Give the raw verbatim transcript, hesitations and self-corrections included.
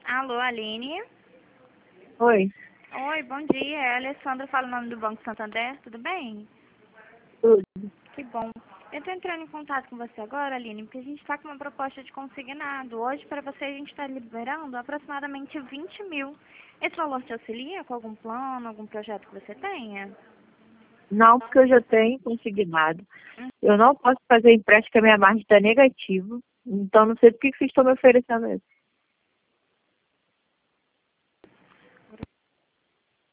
Alô, Aline? Oi, Oi, bom dia. É a Alessandra fala o nome do Banco Santander, tudo bem? tudo. Que bom. Eu tô entrando em contato com você agora, Aline, porque a gente está com uma proposta de consignado. Hoje, para você, a gente está liberando aproximadamente vinte mil. Esse valor te auxilia com algum plano, algum projeto que você tenha? Não, porque eu já tenho consignado. Hum, Eu não posso fazer empréstimo, que a minha margem está negativa. Então, não sei por que que vocês estão me oferecendo isso.